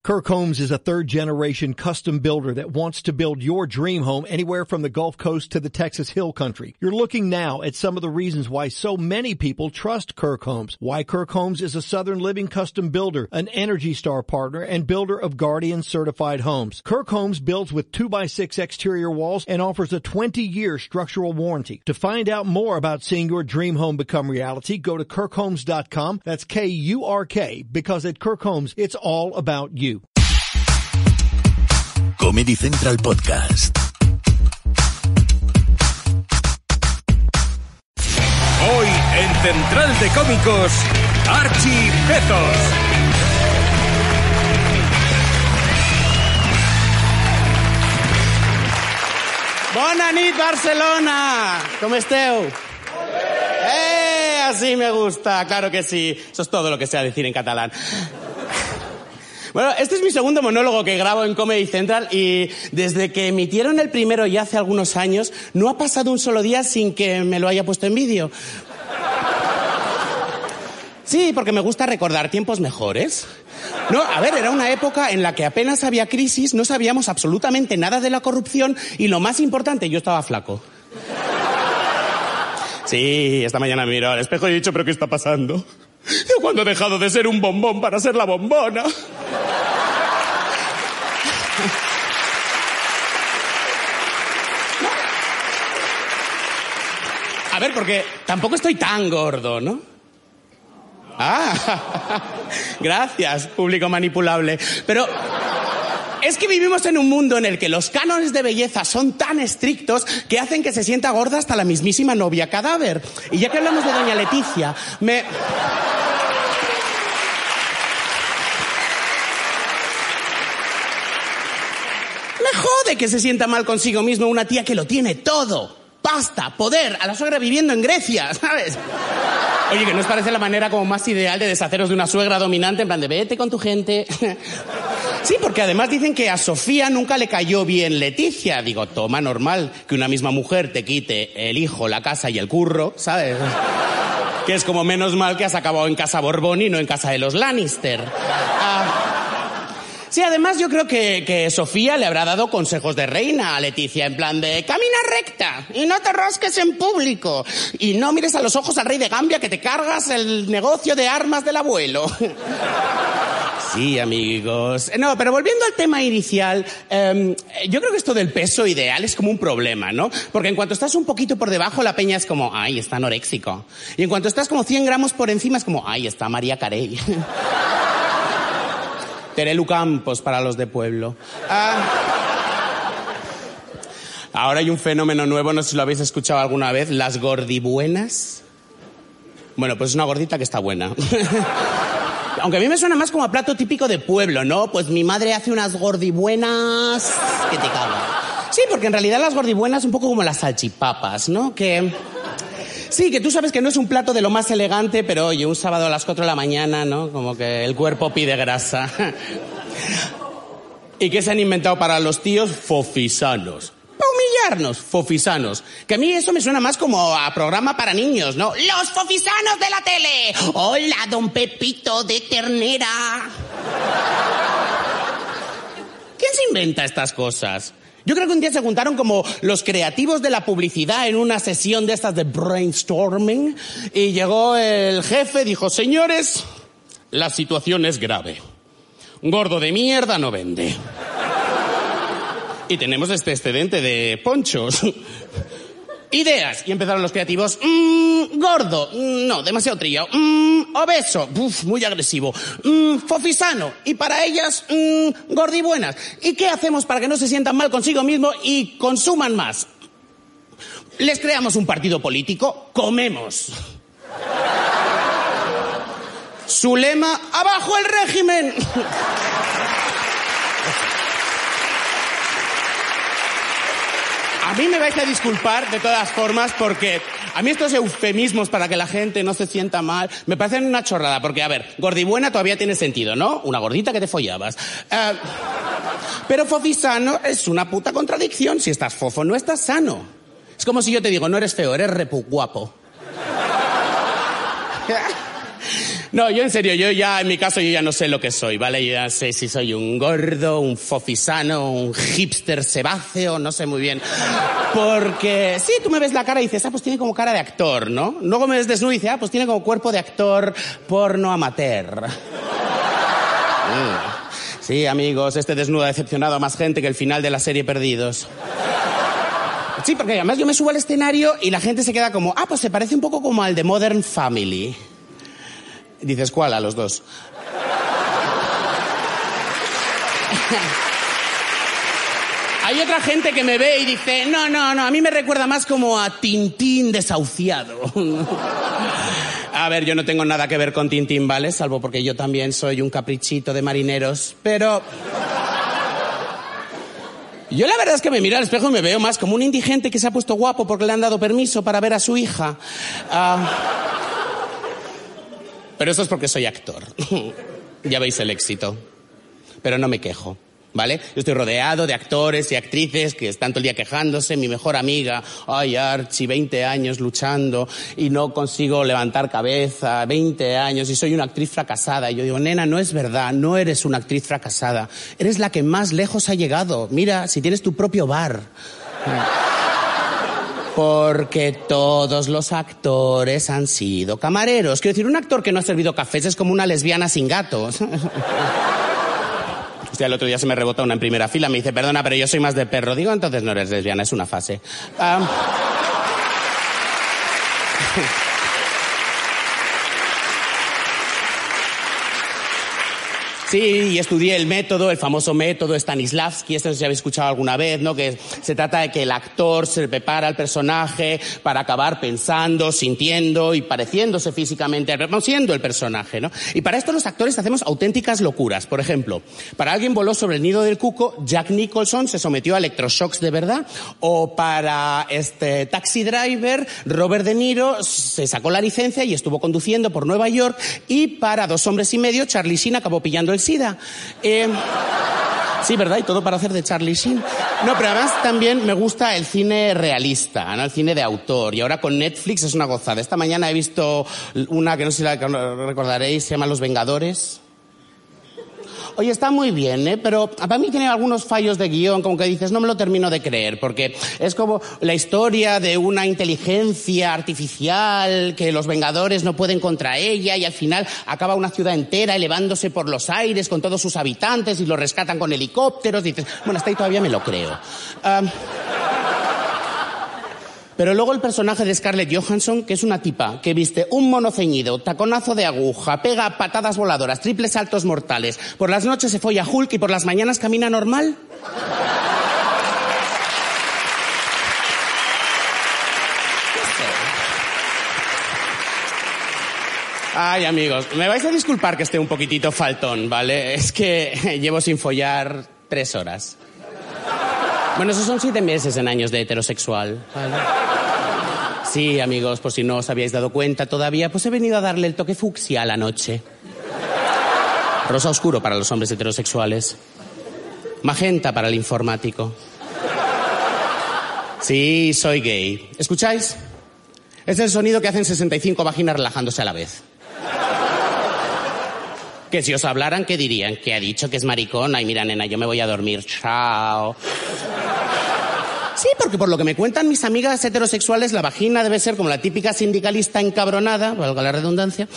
Kirk Homes is a third-generation custom builder that wants to build your dream home anywhere from the Gulf Coast to the Texas Hill Country. You're looking now at some of the reasons why so many people trust Kirk Homes. Why Kirk Homes is a Southern Living custom builder, an Energy Star partner, and builder of Guardian certified homes. Kirk Homes builds with 2x6 exterior walls and offers a 20-year structural warranty. To find out more about seeing your dream home become reality, go to kirkhomes.com. That's K-U-R-K, because at Kirk Homes, it's all about you. Comedy Central Podcast. Hoy en Central de Cómicos, Archie Bezos. Bona nit, Barcelona! Com esteu? Así me gusta, claro que sí. Eso es todo lo que sé decir en catalán. Bueno, este es mi segundo monólogo que grabo en Comedy Central y desde que emitieron el primero ya hace algunos años, no ha pasado un solo día sin que me lo haya puesto en vídeo. Sí, porque me gusta recordar tiempos mejores. No, a ver, era una época en la que apenas había crisis, no sabíamos absolutamente nada de la corrupción y lo más importante, yo estaba flaco. Sí, esta mañana me miro al espejo y he dicho, ¿pero qué está pasando? Yo cuando he dejado de ser un bombón para ser la bombona. A ver, porque tampoco estoy tan gordo, ¿no? Gracias, público manipulable. Pero es que vivimos en un mundo en el que los cánones de belleza son tan estrictos que hacen que se sienta gorda hasta la mismísima novia cadáver. Y ya que hablamos de doña Leticia, me jode que se sienta mal consigo mismo una tía que lo tiene todo. Pasta, poder, a la suegra viviendo en Grecia, ¿sabes? Oye, que ¿no os parece la manera como más ideal de deshaceros de una suegra dominante? En plan de vete con tu gente. Sí, porque además dicen que a Sofía nunca le cayó bien Leticia. Digo, toma, normal que una misma mujer te quite el hijo, la casa y el curro, ¿sabes? Que es como menos mal que has acabado en casa Borbón y no en casa de los Lannister. Sí, además yo creo que Sofía le habrá dado consejos de reina a Leticia, en plan de camina recta y no te rosques en público y no mires a los ojos al rey de Gambia que te cargas el negocio de armas del abuelo. Sí, amigos. No, pero volviendo al tema inicial, yo creo que esto del peso ideal es como un problema, ¿no? Porque en cuanto estás un poquito por debajo, la peña es como, ay, está anoréxico. Y en cuanto estás como 100 gramos por encima, es como, ay, está María Carey. Terelu Campos para los de pueblo. Ahora hay un fenómeno nuevo, no sé si lo habéis escuchado alguna vez, las gordibuenas. Bueno, pues es una gordita que está buena. Aunque a mí me suena más como a plato típico de pueblo, ¿no? Pues mi madre hace unas gordibuenas que te cagan. Sí, porque en realidad las gordibuenas son un poco como las salchipapas, ¿no? Sí, que tú sabes que no es un plato de lo más elegante, pero oye, un sábado a las 4 de la mañana, ¿no? Como que el cuerpo pide grasa. ¿Y qué se han inventado para los tíos? Fofisanos. Para humillarnos, fofisanos. Que a mí eso me suena más como a programa para niños, ¿no? ¡Los fofisanos de la tele! ¡Hola, don Pepito de ternera! ¿Quién se inventa estas cosas? Yo creo que un día se juntaron como los creativos de la publicidad en una sesión de estas de brainstorming y llegó el jefe, dijo, señores, la situación es grave. Gordo de mierda no vende. Y tenemos este excedente de ponchos. Ideas. Y empezaron los creativos. Gordo. No, demasiado trillado. Obeso. Muy agresivo. Fofisano. Y para ellas, gordibuenas. ¿Y qué hacemos para que no se sientan mal consigo mismo y consuman más? Les creamos un partido político. Comemos. Su lema, ¡abajo el régimen! A mí me vais a disculpar, de todas formas, porque a mí estos eufemismos para que la gente no se sienta mal me parecen una chorrada, porque, a ver, gordibuena todavía tiene sentido, ¿no? Una gordita que te follabas. Pero fofisano es una puta contradicción. Si estás fofo, no estás sano. Es como si yo te digo, no eres feo, eres guapo. No, yo en serio, yo ya no sé lo que soy, ¿vale? Yo ya sé si soy un gordo, un fofisano, un hipster sebáceo, no sé muy bien. Porque, sí, tú me ves la cara y dices, pues tiene como cara de actor, ¿no? Luego me ves desnudo y dices, pues tiene como cuerpo de actor porno amateur. Sí, amigos, este desnudo ha decepcionado a más gente que el final de la serie Perdidos. Sí, porque además yo me subo al escenario y la gente se queda como, pues se parece un poco como al de Modern Family. Dices, ¿cuál? A los dos. Hay otra gente que me ve y dice, no, a mí me recuerda más como a Tintín desahuciado. A ver, yo no tengo nada que ver con Tintín, ¿vale? Salvo porque yo también soy un caprichito de marineros, pero... Yo la verdad es que me miro al espejo y me veo más como un indigente que se ha puesto guapo porque le han dado permiso para ver a su hija. Pero eso es porque soy actor. Ya veis el éxito. Pero no me quejo, ¿vale? Yo estoy rodeado de actores y actrices que están todo el día quejándose. Mi mejor amiga, Archie, 20 años luchando y no consigo levantar cabeza, 20 años y soy una actriz fracasada. Y yo digo, nena, no es verdad, no eres una actriz fracasada. Eres la que más lejos ha llegado. Mira, si tienes tu propio bar. Porque todos los actores han sido camareros. Quiero decir, un actor que no ha servido cafés es como una lesbiana sin gatos. Hostia, el otro día se me rebota una en primera fila. Me dice, perdona, pero yo soy más de perro. Digo, entonces no eres lesbiana, es una fase. Sí, y estudié el método, el famoso método Stanislavski, esto no sé si habéis escuchado alguna vez, ¿no? Que se trata de que el actor se prepara al personaje para acabar pensando, sintiendo y pareciéndose físicamente, siendo el personaje, ¿no? Y para esto los actores hacemos auténticas locuras. Por ejemplo, para Alguien voló sobre el nido del cuco, Jack Nicholson se sometió a electroshocks de verdad. O para Taxi Driver, Robert De Niro se sacó la licencia y estuvo conduciendo por Nueva York. Y para Dos hombres y medio, Charlie Sheen acabó pillando el SIDA. Sí, ¿verdad? Y todo para hacer de Charlie Sheen. No, pero además también me gusta el cine realista, ¿no? El cine de autor. Y ahora con Netflix es una gozada. Esta mañana he visto una que no sé si la recordaréis, se llama Los Vengadores. Oye, está muy bien, pero para mí tiene algunos fallos de guión, como que dices, no me lo termino de creer, porque es como la historia de una inteligencia artificial que los Vengadores no pueden contra ella y al final acaba una ciudad entera elevándose por los aires con todos sus habitantes y lo rescatan con helicópteros. Dices, bueno, hasta ahí todavía me lo creo. Pero luego el personaje de Scarlett Johansson, que es una tipa que viste un mono ceñido, taconazo de aguja, pega patadas voladoras, triples saltos mortales, por las noches se folla Hulk y por las mañanas camina normal. Ay, amigos, me vais a disculpar que esté un poquitito faltón, ¿vale? Es que llevo sin follar 3 horas. Bueno, esos son 7 meses en años de heterosexual, ¿vale? Sí, amigos, por si no os habíais dado cuenta todavía, pues he venido a darle el toque fucsia a la noche. Rosa oscuro para los hombres heterosexuales. Magenta para el informático. Sí, soy gay. ¿Escucháis? Es el sonido que hacen 65 vaginas relajándose a la vez. Que si os hablaran, ¿qué dirían? ¿Que ha dicho que es maricón? Ay, mira, nena, yo me voy a dormir. Chao. Sí, porque por lo que me cuentan mis amigas heterosexuales, la vagina debe ser como la típica sindicalista encabronada, valga la redundancia,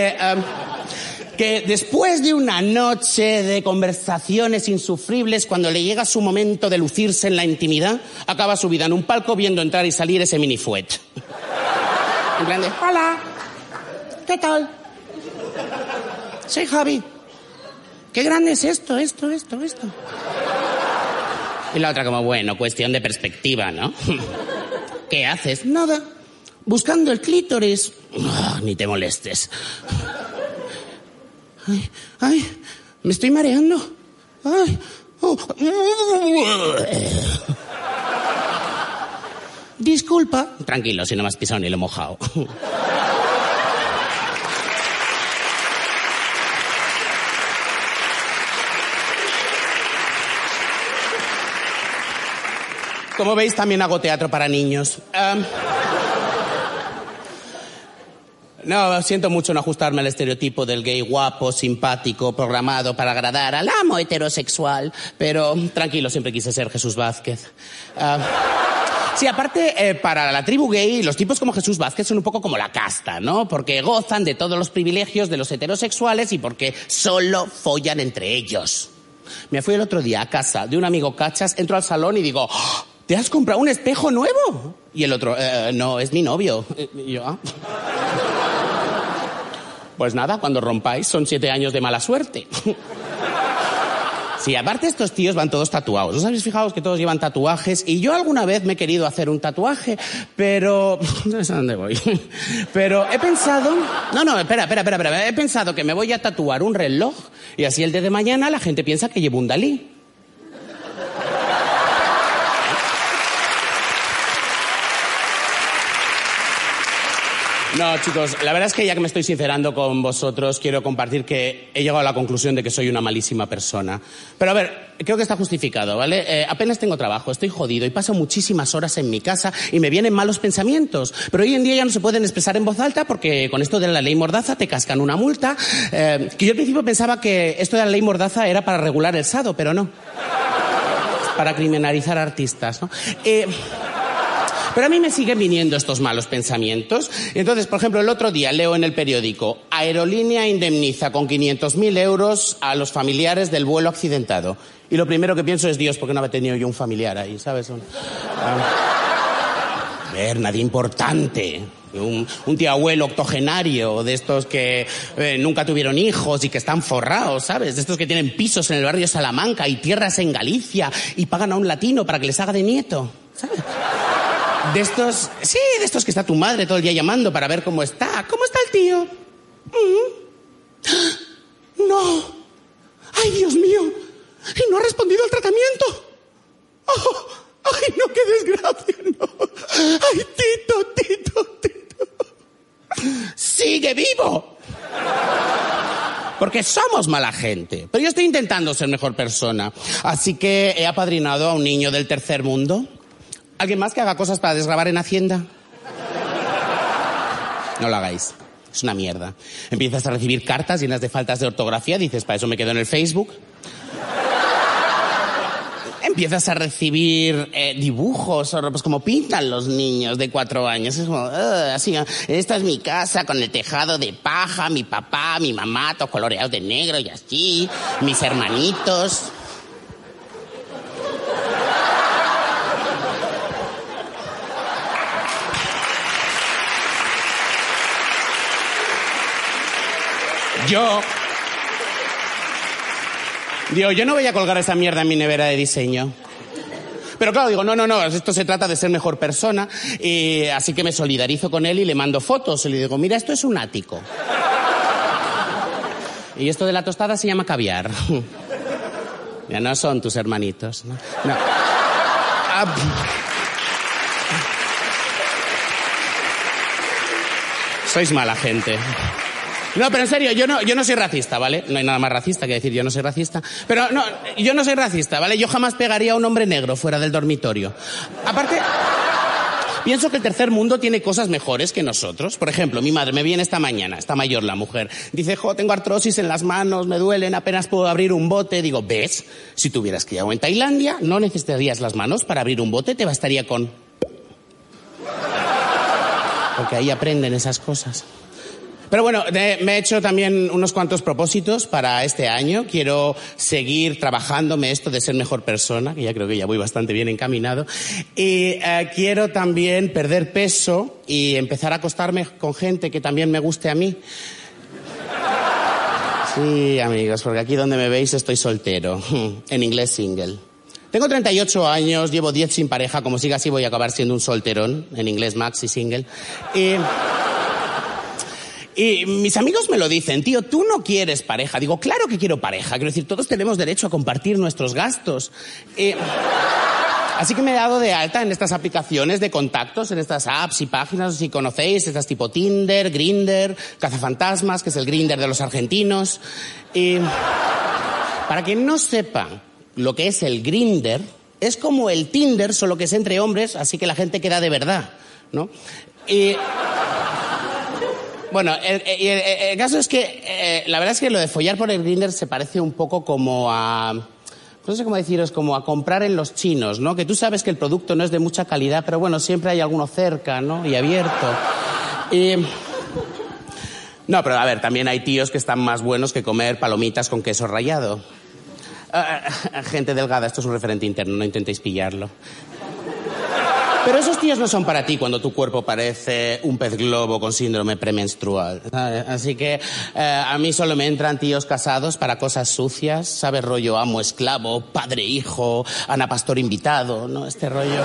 que después de una noche de conversaciones insufribles, cuando le llega su momento de lucirse en la intimidad, acaba su vida en un palco viendo entrar y salir ese minifuet. En plan de, hola, ¿qué tal? Soy Javi. Qué grande es esto. Y la otra como, bueno, cuestión de perspectiva, ¿no? ¿Qué haces? Nada. Buscando el clítoris. Oh, ni te molestes. Ay, me estoy mareando. Ay. Oh. Disculpa. Tranquilo, si no me has pisado ni lo he mojado. Como veis, también hago teatro para niños. No, siento mucho no ajustarme al estereotipo del gay guapo, simpático, programado para agradar al amo heterosexual. Pero tranquilo, siempre quise ser Jesús Vázquez. Sí, aparte, para la tribu gay, los tipos como Jesús Vázquez son un poco como la casta, ¿no? Porque gozan de todos los privilegios de los heterosexuales y porque solo follan entre ellos. Me fui el otro día a casa de un amigo cachas, entro al salón y digo, ¡oh! ¿Te has comprado un espejo nuevo? Y el otro, no, es mi novio. Y yo, Pues nada, cuando rompáis son 7 años de mala suerte. Sí, aparte estos tíos van todos tatuados. ¿Os habéis fijado que todos llevan tatuajes? Y yo alguna vez me he querido hacer un tatuaje, pero... No sé a dónde voy. Pero he pensado... No, espera. He pensado que me voy a tatuar un reloj y así el día de mañana la gente piensa que llevo un Dalí. No, chicos, la verdad es que ya que me estoy sincerando con vosotros, quiero compartir que he llegado a la conclusión de que soy una malísima persona. Pero a ver, creo que está justificado, ¿vale? Apenas tengo trabajo, estoy jodido y paso muchísimas horas en mi casa y me vienen malos pensamientos. Pero hoy en día ya no se pueden expresar en voz alta porque con esto de la ley Mordaza te cascan una multa. Que yo al principio pensaba que esto de la ley Mordaza era para regular el sado, pero no. Para criminalizar artistas, ¿no? Pero a mí me siguen viniendo estos malos pensamientos. Entonces, por ejemplo, el otro día leo en el periódico: Aerolínea indemniza con 500.000 euros a los familiares del vuelo accidentado. Y lo primero que pienso es, Dios, ¿por qué no había tenido yo un familiar ahí, sabes? A ver, nadie importante. Un tío abuelo octogenario, de estos que nunca tuvieron hijos y que están forrados, ¿sabes? De estos que tienen pisos en el barrio Salamanca y tierras en Galicia y pagan a un latino para que les haga de nieto, ¿sabes? De estos... Sí, de estos que está tu madre todo el día llamando para ver cómo está. ¿Cómo está el tío? No. Ay, Dios mío. Y no ha respondido al tratamiento. Oh, ay, no, qué desgracia, no. Ay, Tito. Sigue vivo. Porque somos mala gente. Pero yo estoy intentando ser mejor persona. Así que he apadrinado a un niño del tercer mundo. ¿Alguien más que haga cosas para desgravar en Hacienda? No lo hagáis. Es una mierda. Empiezas a recibir cartas llenas de faltas de ortografía. Dices, para eso me quedo en el Facebook. Empiezas a recibir dibujos, pues como pintan los niños de 4 años. Es como, así, esta es mi casa con el tejado de paja, mi papá, mi mamá, todos coloreados de negro y así, mis hermanitos. Yo no voy a colgar esa mierda en mi nevera de diseño. Pero claro, digo, no, esto se trata de ser mejor persona, y así que me solidarizo con él y le mando fotos. Y le digo, mira, esto es un ático. Y esto de la tostada se llama caviar. Ya no son tus hermanitos, ¿no? No. Sois mala gente. No, pero en serio, yo no soy racista, ¿vale? No hay nada más racista que decir yo no soy racista. Pero no, yo no soy racista, ¿vale? Yo jamás pegaría a un hombre negro fuera del dormitorio. Aparte, pienso que el tercer mundo tiene cosas mejores que nosotros. Por ejemplo, mi madre me viene esta mañana, está mayor la mujer. Dice, tengo artrosis en las manos, me duelen, apenas puedo abrir un bote. Digo, ¿ves? Si tuvieras criado en Tailandia, no necesitarías las manos para abrir un bote, te bastaría con... Porque ahí aprenden esas cosas. Pero bueno, me he hecho también unos cuantos propósitos para este año. Quiero seguir trabajándome esto de ser mejor persona, que ya creo que ya voy bastante bien encaminado. Y quiero también perder peso y empezar a acostarme con gente que también me guste a mí. Sí, amigos, porque aquí donde me veis estoy soltero. En inglés, single. Tengo 38 años, llevo 10 sin pareja. Como siga así voy a acabar siendo un solterón. En inglés, maxi single. Y mis amigos me lo dicen, tío, tú no quieres pareja. Digo, claro que quiero pareja. Quiero decir, todos tenemos derecho a compartir nuestros gastos. Así que me he dado de alta en estas aplicaciones de contactos, en estas apps y páginas, si conocéis, estas tipo Tinder, Grindr, Cazafantasmas, que es el Grindr de los argentinos. Y para quien no sepa lo que es el Grindr, es como el Tinder, solo que es entre hombres, así que la gente queda de verdad, ¿no? Bueno, el caso es que la verdad es que lo de follar por el Grindr se parece un poco como a... No sé cómo deciros, como a comprar en los chinos, ¿no? Que tú sabes que el producto no es de mucha calidad, pero bueno, siempre hay alguno cerca, ¿no? Y abierto. Y... No, pero a ver, también hay tíos que están más buenos que comer palomitas con queso rallado. Gente delgada, esto es un referente interno, no intentéis pillarlo. Pero esos tíos no son para ti cuando tu cuerpo parece un pez globo con síndrome premenstrual, ¿sabes? Así que a mí solo me entran tíos casados para cosas sucias, ¿sabes? Rollo amo, esclavo, padre, hijo, Ana Pastor invitado, ¿no? Este rollo.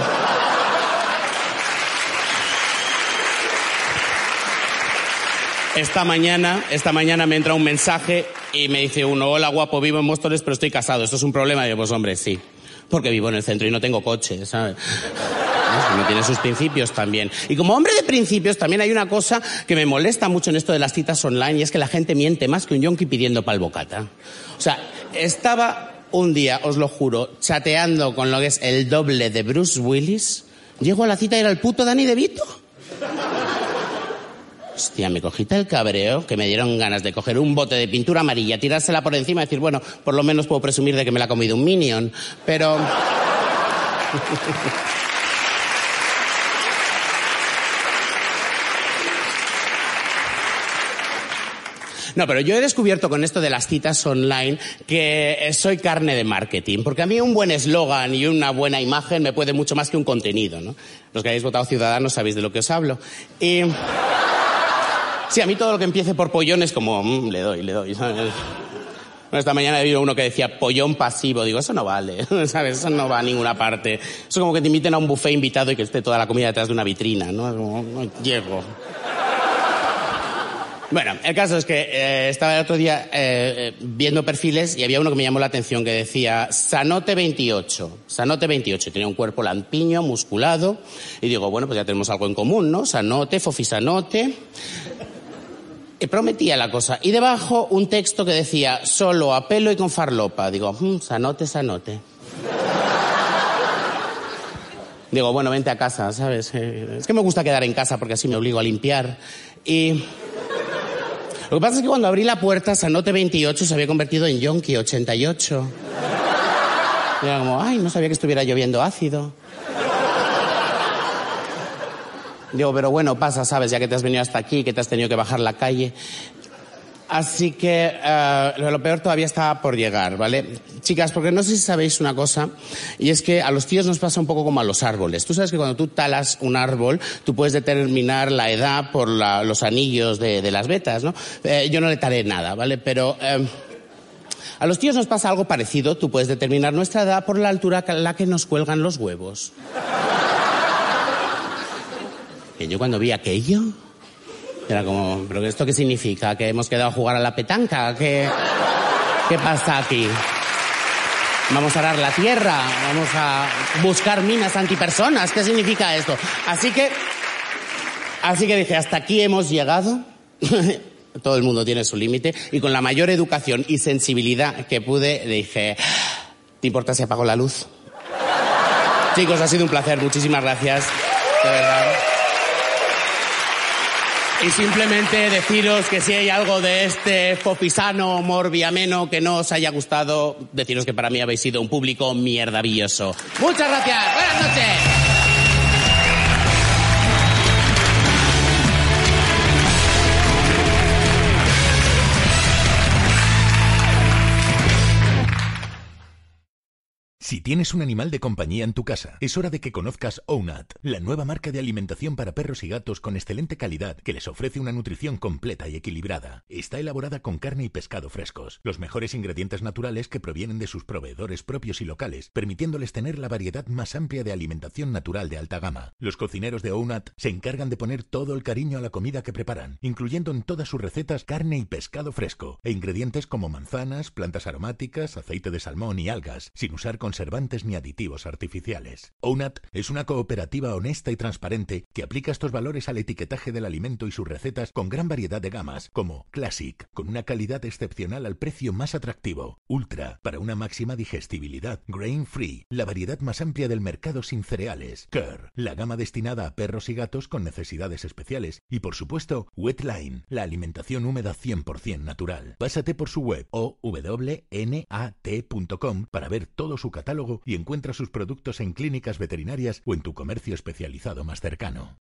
Esta mañana me entra un mensaje y me dice uno: hola guapo, vivo en Móstoles pero estoy casado, ¿esto es un problema? Y yo, pues hombre, sí, porque vivo en el centro y no tengo coche, ¿sabes? Uno tiene sus principios también. Y como hombre de principios también hay una cosa que me molesta mucho en esto de las citas online, y es que la gente miente más que un yonki pidiendo pal bocata. O sea, estaba un día, os lo juro, chateando con lo que es el doble de Bruce Willis. Llego a la cita y era el puto Danny DeVito. Hostia, me cogí el cabreo que me dieron ganas de coger un bote de pintura amarilla, tirársela por encima y decir, bueno, por lo menos puedo presumir de que me la ha comido un Minion. Pero... No, pero yo he descubierto con esto de las citas online que soy carne de marketing, porque a mí un buen eslogan y una buena imagen me puede mucho más que un contenido, ¿no? Los que hayáis votado Ciudadanos sabéis de lo que os hablo. Y... sí, a mí todo lo que empiece por pollón es como, le doy, ¿sabes? Bueno, esta mañana he oído uno que decía pollón pasivo. Digo, eso no vale, ¿sabes? Eso no va a ninguna parte. Eso es como que te inviten a un buffet invitado y que esté toda la comida detrás de una vitrina, ¿no? Como, no llego. Bueno, el caso es que estaba el otro día viendo perfiles y había uno que me llamó la atención que decía Sanote 28. Sanote 28. Tenía un cuerpo lampiño, musculado. Y digo, bueno, pues ya tenemos algo en común, ¿no? Sanote, Fofisanote. Y prometía la cosa. Y debajo un texto que decía solo a pelo y con farlopa. Digo, Sanote, Sanote. Digo, bueno, vente a casa, ¿sabes? Es que me gusta quedar en casa porque así me obligo a limpiar. Y... lo que pasa es que cuando abrí la puerta, Sanote 28 se había convertido en Yonki 88. Y era como, ay, no sabía que estuviera lloviendo ácido. Digo, pero bueno, pasa, ¿sabes? Ya que te has venido hasta aquí, que te has tenido que bajar la calle. Así que lo peor todavía está por llegar, ¿vale? Chicas, porque no sé si sabéis una cosa, y es que a los tíos nos pasa un poco como a los árboles. Tú sabes que cuando tú talas un árbol, tú puedes determinar la edad por los anillos de las vetas, ¿no? Yo no le talé nada, ¿vale? Pero a los tíos nos pasa algo parecido. Tú puedes determinar nuestra edad por la altura a la que nos cuelgan los huevos. Que yo cuando vi aquello... era como, ¿pero esto qué significa? ¿Que hemos quedado a jugar a la petanca? ¿Qué pasa aquí? ¿Vamos a arar la tierra? ¿Vamos a buscar minas antipersonas? ¿Qué significa esto? Así que dije, hasta aquí hemos llegado. Todo el mundo tiene su límite. Y con la mayor educación y sensibilidad que pude, dije, ¿te importa si apago la luz? Chicos, ha sido un placer. Muchísimas gracias. De verdad. Y simplemente deciros que si hay algo de este fofisano morbiameno que no os haya gustado, deciros que para mí habéis sido un público mierdavilloso. Muchas gracias. Buenas noches. Si tienes un animal de compañía en tu casa, es hora de que conozcas OWNAT, la nueva marca de alimentación para perros y gatos con excelente calidad que les ofrece una nutrición completa y equilibrada. Está elaborada con carne y pescado frescos, los mejores ingredientes naturales que provienen de sus proveedores propios y locales, permitiéndoles tener la variedad más amplia de alimentación natural de alta gama. Los cocineros de OWNAT se encargan de poner todo el cariño a la comida que preparan, incluyendo en todas sus recetas carne y pescado fresco, e ingredientes como manzanas, plantas aromáticas, aceite de salmón y algas, sin usar conservantes ni aditivos artificiales. ONAT es una cooperativa honesta y transparente que aplica estos valores al etiquetaje del alimento y sus recetas con gran variedad de gamas, como Classic, con una calidad excepcional al precio más atractivo, Ultra, para una máxima digestibilidad, Grain Free, la variedad más amplia del mercado sin cereales, Cur, la gama destinada a perros y gatos con necesidades especiales, y por supuesto, Wetline, la alimentación húmeda 100% natural. Pásate por su web o wnat.com para ver todo su catálogo y encuentra sus productos en clínicas veterinarias o en tu comercio especializado más cercano.